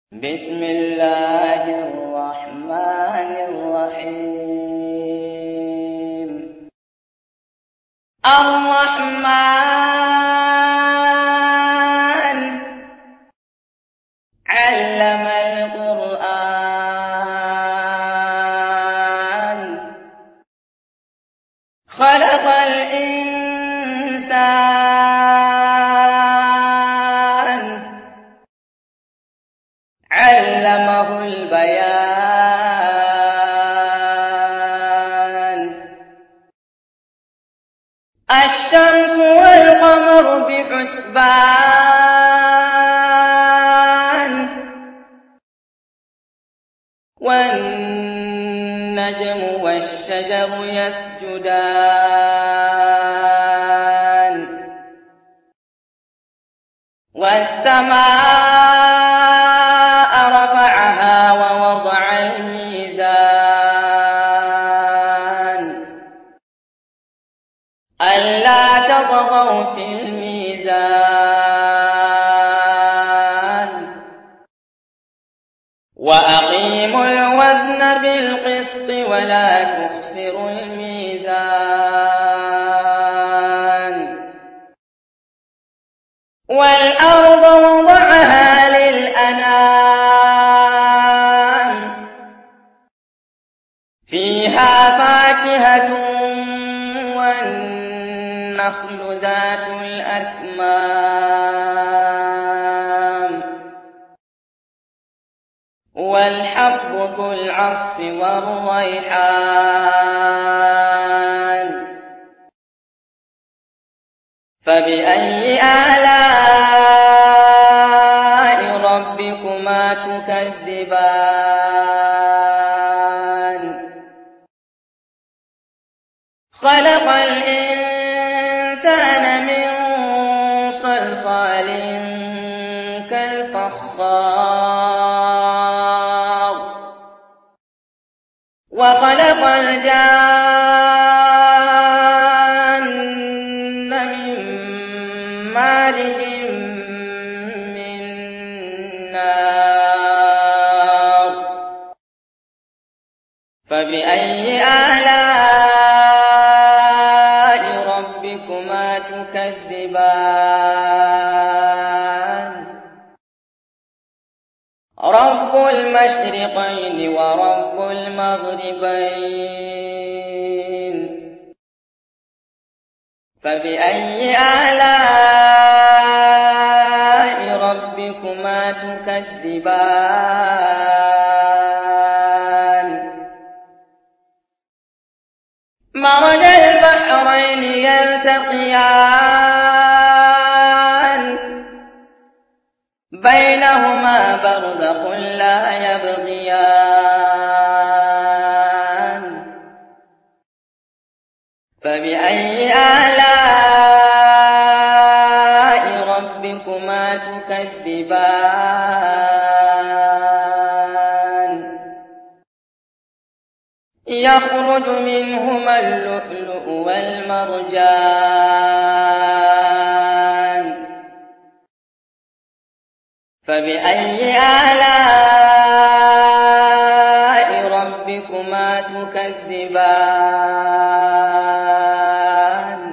بسم الله الرحمن الرحيم. الرحمن علم القرآن خلق الإنسان علمه البيان. الشمس والقمر بحسبان والنجم والشجر يسجدان والسماء رفعها ووضع الميزان ألا تطغوا في الميزان وأقيموا الوزن بالقسط ولا تخسروا الميزان. والأرض وضعها للأنام فيها فاكهة والنخل ذات الأكمام والحب ذو العصف والريحان. فبأي آلاء ربكما تكذبان؟ خلق الإنسان من صلصال كالفخار وخلق الجان من مارج من نار. فبأي آلاء ربكما تكذبان؟ رب المشرقين ورب المغربين. فبأي آلاء ربكما تكذبان؟ مرج البحرين يلتقيان بينهما برزخ لا يبغيان. فبأي آلاء ربكما تكذبان؟ يخرج منهما اللؤلؤ والمرجان. فبأي آلاء ربكما تكذبان؟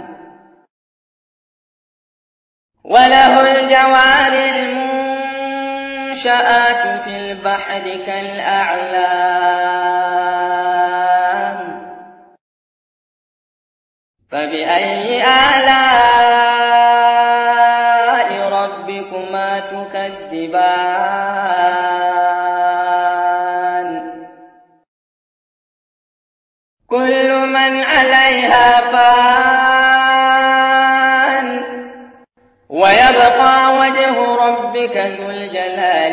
وله الجوار المنشآت في البحر كالأعلام. فبأي آلاء ربكما تكذبان؟ كل من عليها فان ويبقى وجه ربك ذو الجلال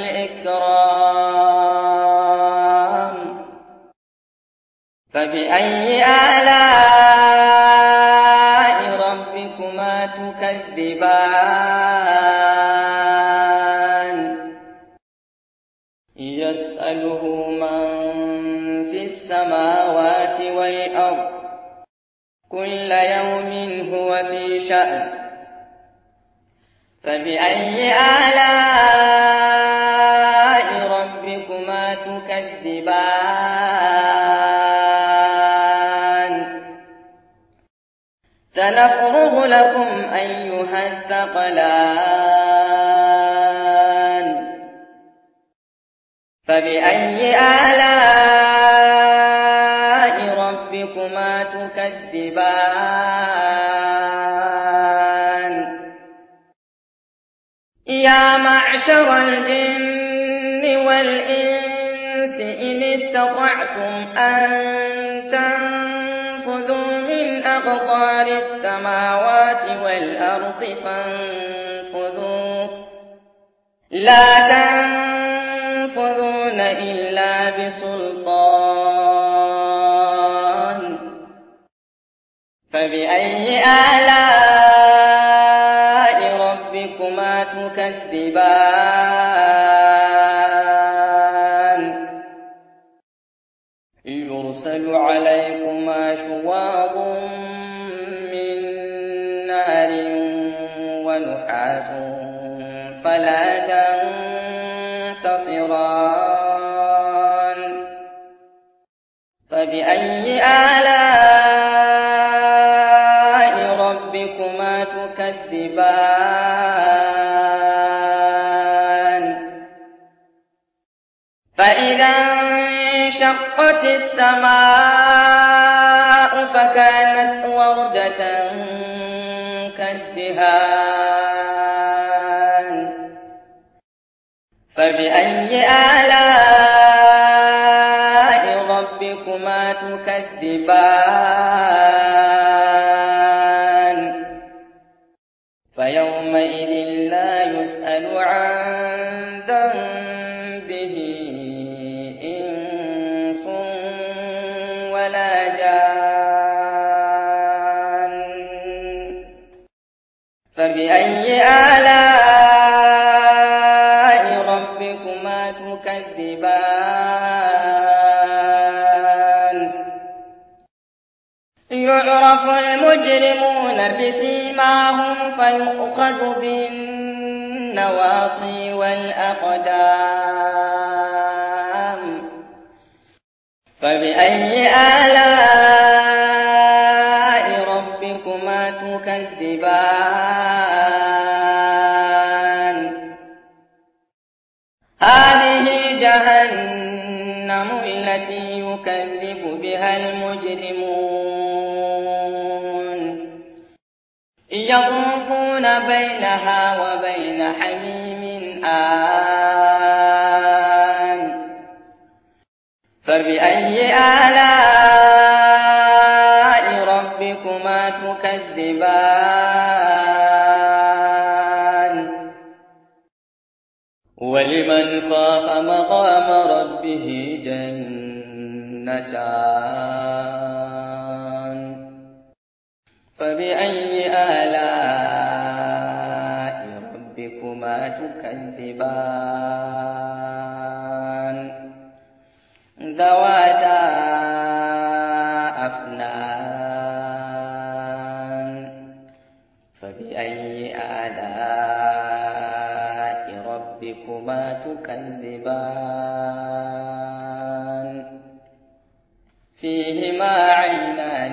والإكرام. فبأي آلاء ربكما تكذبان؟ يسأله من في السماوات والأرض كل يوم هو في شأن. فبأي آلاء سنفرغ لكم أيها الثقلان فبأي آلاء ربكما تكذبان يا معشر الجن والإنس إن استطعتم أن تنفذوا من أقطار السماوات والأرض فانفذوا لا تنفذون إلا بسلطان فبأي آلاء ربكما تكذبان يرسل عليكما شواظ من نار ونحاس فلا تنتصران فبأي آلاء ربكما تكذبان فإذا انشقت السماء فكانت وردة كالدهان فبأي آلاء ربكما تكذبان فيومئذ لا يسأل عن ذنبه إنس ولا جان فبأي آلاء ربكما تكذبان يعرف المجرمون بسيماهم فيؤخذ بالنواصي والأقدام فبأي آلاء ربكما تكذبان هذه جهنم التي يكذب بها المجرمون يطوفون بينها وبين حميم آن فبأي آلاء ربكما تكذبان ولمن خاف مقام ربه جنتان فبأي آلاء ربكما تكذبان ذواتا أفنان فبأي آلاء ربكما تكذبان فيهما عينان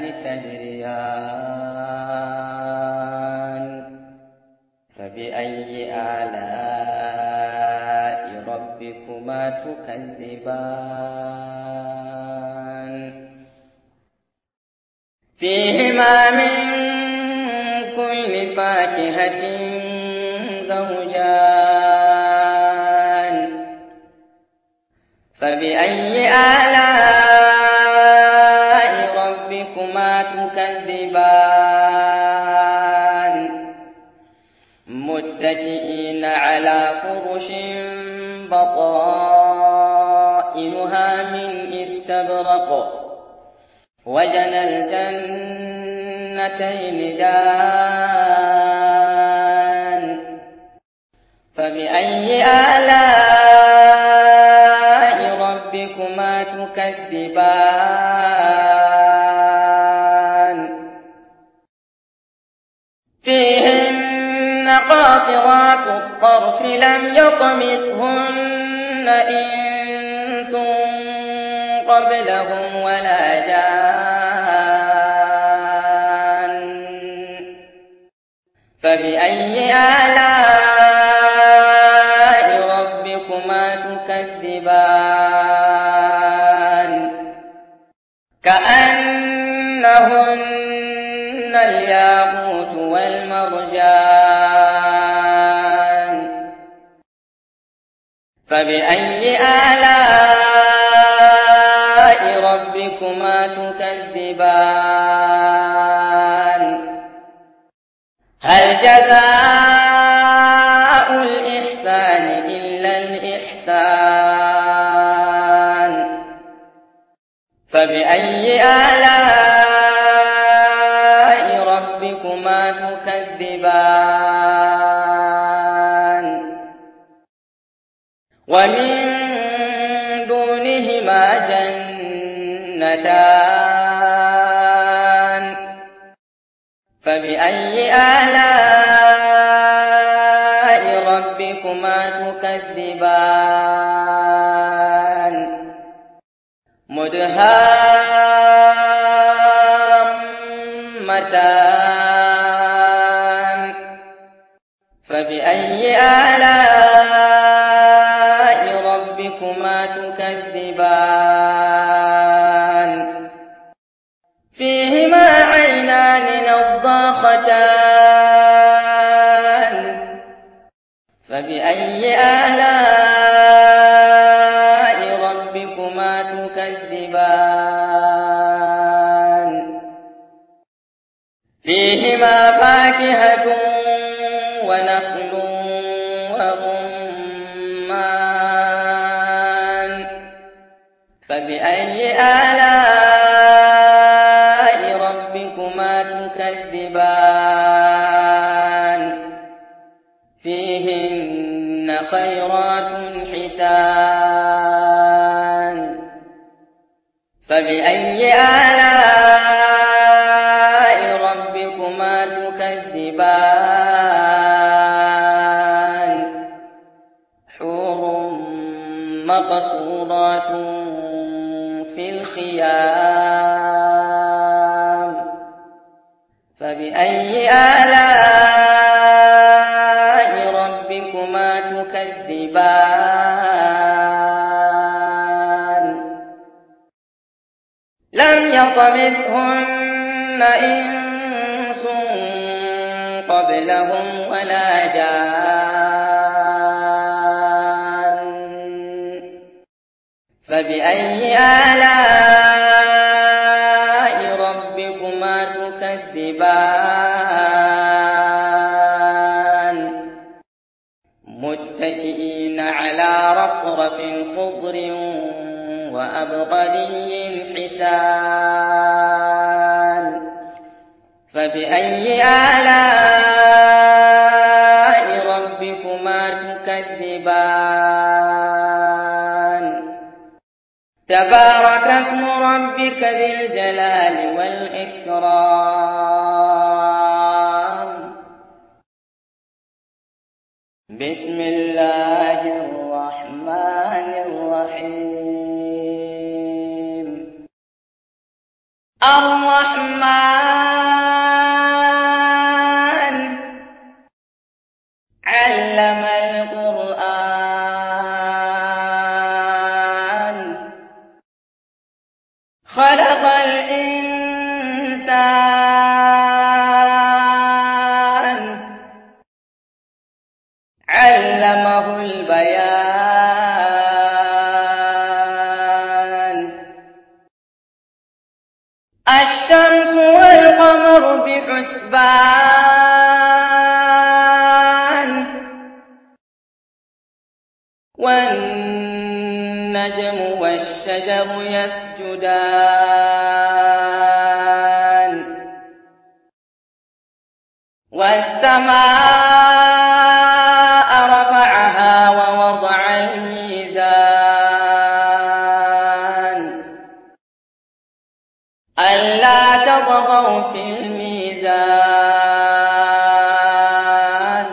تجريان فبأي آلاء ربكما تكذبان فيهما من كل فاكهة زوجان فبأي آلاء ربكما تكذبان متكئين على فرش بطائنها من استبرق وجنى الجنتين دان فبأي آلاء ربكما تكذبان فيهن قاصرات الطرف لم يطمثهن إنس قبلهم ولا جان فبأي آلاء ربكما تكذبان كأنهن الياقوت والمرجان فبأي آلاء ربكما تكذبان هل جزاء الإحسان إلا الإحسان فبأي آلاء ربكما تكذبان ومن دونهما جنتان فبأي آلاء ربكما تكذبان مدهامتان فبأي آلاء ربكما تكذبان فيهما عينان نضاختان فبأي آلاء ربكما تكذبان فيهما فاكهة ونخل ورمان فبأي آلاء ربكما تكذبان فيهن خيرات حسان فبأي آلاء ربكما تكذبان حور مقصورات في الخيام فبأي آلاء ربكما تكذبان لم يطمثهن إنس قبلهم ولا جان فبأي آلاء ربكما تكذبان متكئين على رفرف خضر وأبقري حسان فبأي آلاء ربكما تكذبان تبارك اسم ربك ذي الجلال والإكرام بسم الله الرحمن الرحيم الرحمن علم القرآن خلق الإنسان علمه البيان الشمس والقمر بحسبان والنجم والشجر يسجدان والسماء رفعها ووضع الميزان ألا تطغوا في الميزان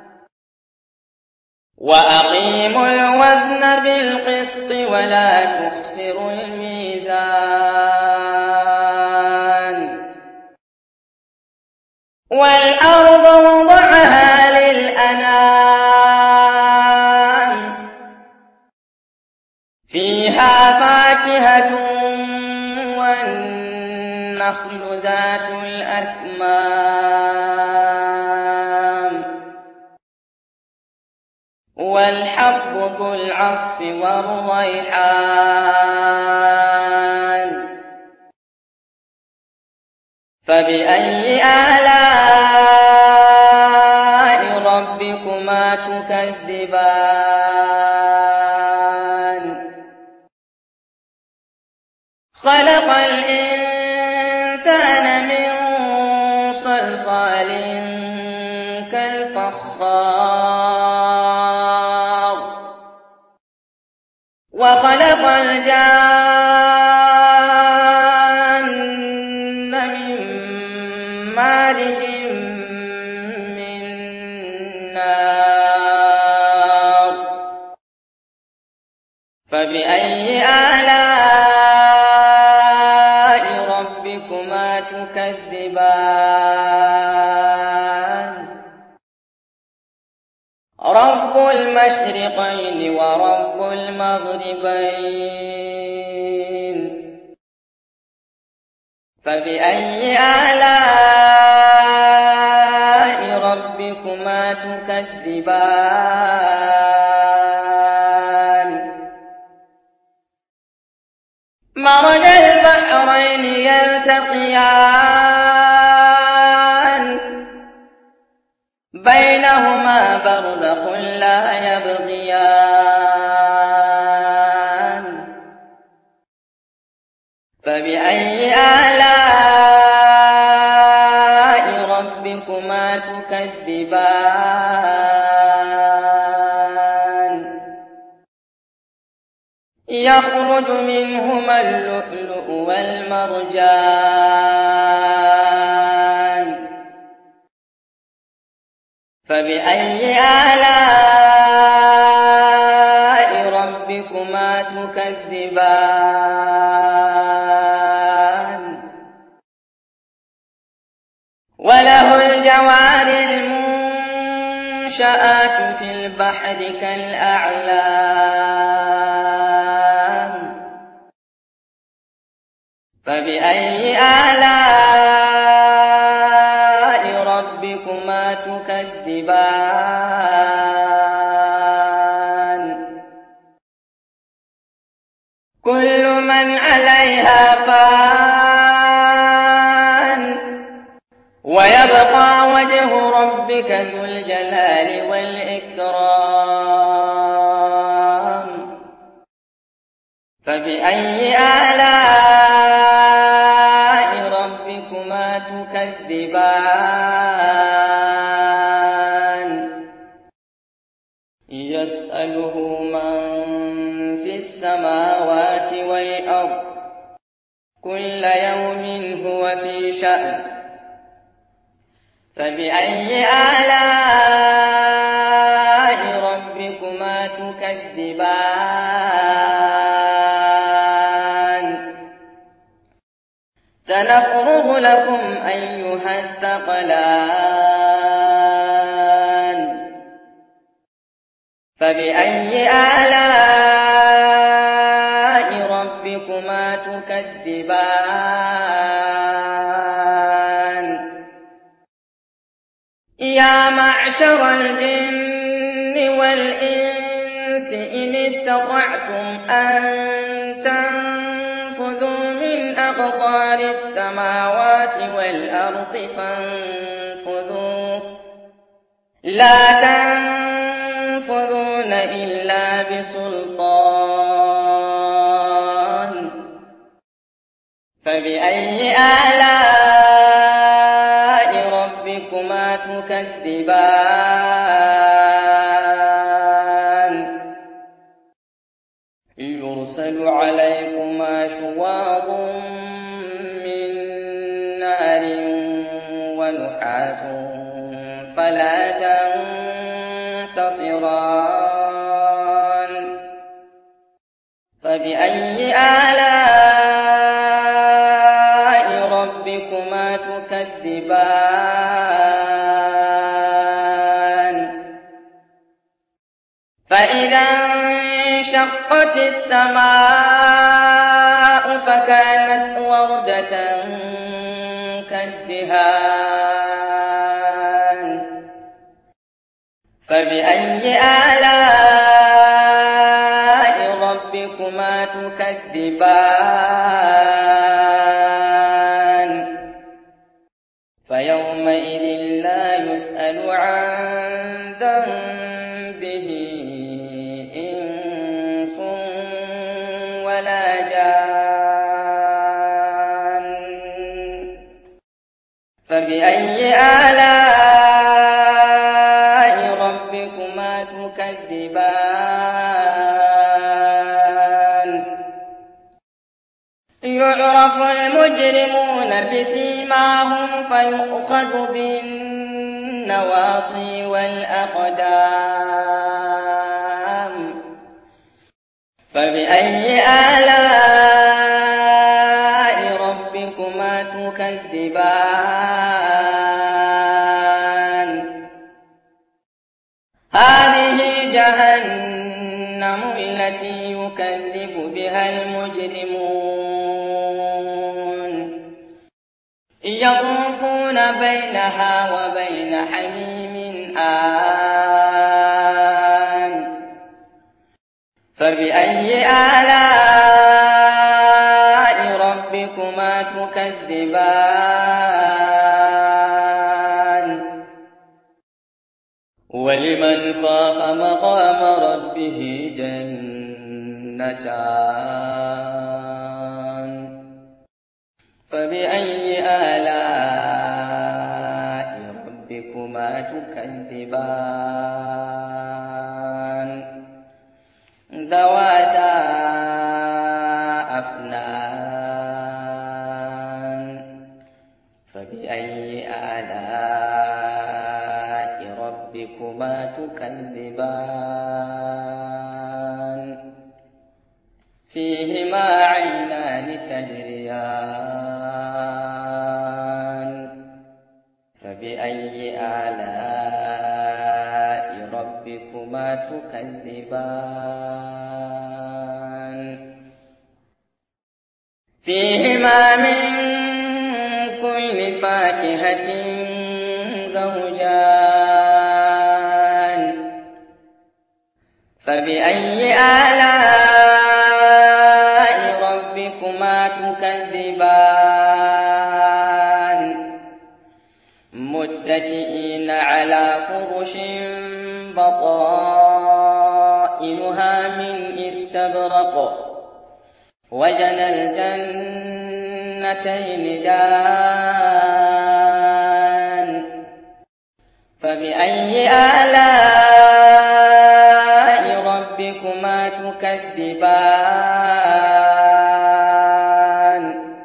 وأقيموا الوزن بالقسط ولا تخسروا الميزان والأرض وضعها فيها فاكهة والنخل ذات الأكمام والحب ذو العصف والريحان فبأي آلاء ربكما تكذبان خلق الإنسان من صلصال كالفخار وخلق الجان من مارج من نار فبأي آلاء ربكما تكذبان رب المشرقين ورب المغربين فبأي آلاء ربكما تكذبان مرج البحرين يلتقيان بينهما برزخ لا يبغيان فبأي آلاء ربكما تكذبان يخرج منهما اللؤلؤ والمرجان فبأي آلاء ربكما تكذبان وله الجوار المنشآت في البحر كالأعلام فبأي آلاء ربكما تكذبان كل من عليها فان ويبقى وجه ربك ذو الجلال والإكرام فبأي آلاء ربكما تكذبان يسأله من في السماوات والأرض كل يوم هو في شأن فبأي آلاء ربكما تكذبان سنفرغ لكم أيها الثقلان فبأي آلاء ربكما تكذبان يا معشر الجن والإنس إن استطعتم أن تنفذوا من أقطار السماوات والأرض فانفذوا لا تنفذون إلا بسلطان فبأي آلاء ربكما تكذبان يرسل عليكما شواظ من نار ونحاس فلا تنتصران فبأي آلاء ربكما تكذبان فإذا وانشقت السماء فكانت وردة كالدهان فبأي آلاء ربكما تكذبان فيومئذ لا يسأل عن ذنبه إنس ولا جان فبأي آلاء ربكما تكذبان يعرف المجرمون بسيماهم فيؤخذ بالنواصي والأقدام فبأي آلاء ربكما تكذبان هذه جهنم التي يكذب بها المجرمون يطوفون بينها وبين حميم آن فبأي آلاء ربكما تكذبان ولمن خاف مقام ربه جنتان فبأي آلاء ربكما تكذبان ذواتا أفنان فبأي آلاء ربكما تكذبان فيهما عينان تجريان فبأي آلاء ربكما تكذبان فيهما من كل فاكهة زوجان فبأي آلاء ربكما تكذبان متكئين على فرش بطائنها من استبرق وجنى الجنتين دان فبأي آلاء ربكما تكذبان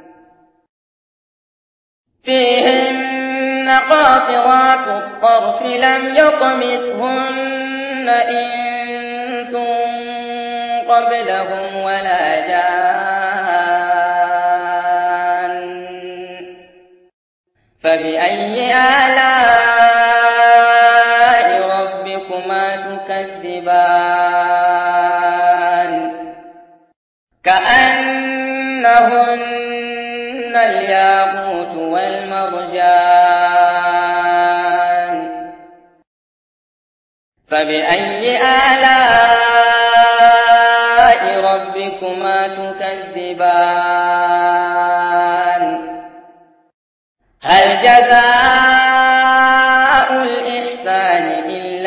فيهن قاصرات الطرف لم يطمثهن إنس قبلهم ولا جان فبأي آلاء ربكما تكذبان كأنهن الياقوت والمرجان فبأي آلاء ربكما تكذبان هل جزاء الإحسان إلا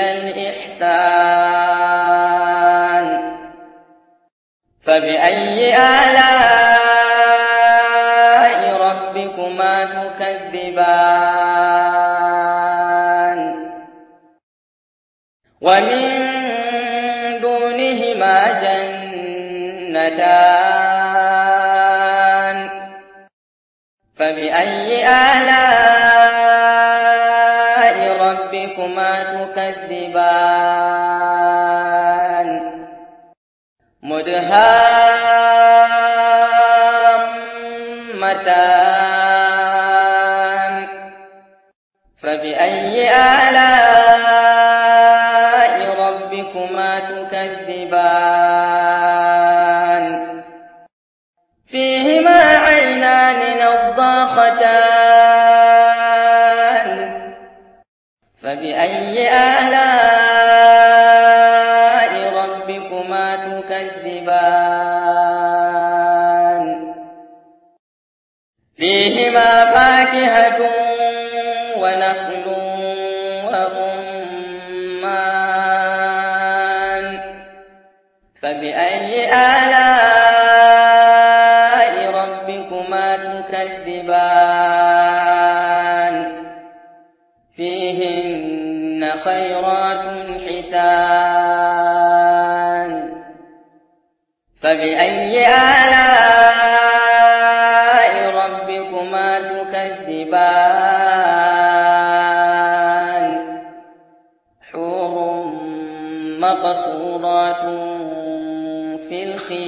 الإحسان فبأي آلاء ربكما تكذبان ومن دونهما جنتان فبأي آلاء ربكما تكذبان مدهامتان فبأي آلاء ربكما تكذبان تكذبان فيهما عينان نضاختان فبأي آلاء ربكما تكذبان فيهما فاكهة ونخل ورمان فبأي آلاء ربكما تكذبان فيهن خيرات حسان فبأي آلاء ربكما تكذبان حور مقصورات في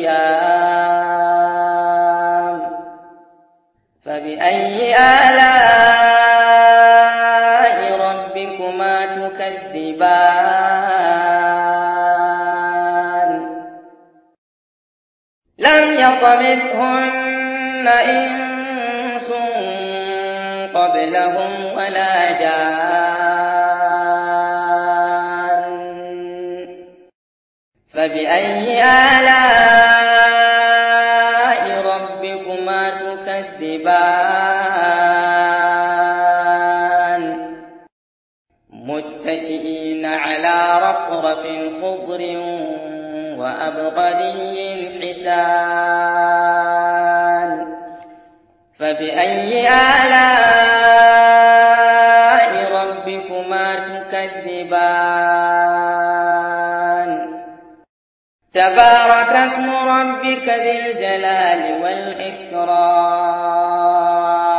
الخيام فبأي آلاء ربكما تكذبان لم يطمثهن إنس قبلهم ولا جان فبأي آلاء ربكما تكذبان متكئين على رفرف خضر وأبقري حسان فبأي آلاء ربكما تكذبان تبارك اسم ربك ذي الجلال والإكرام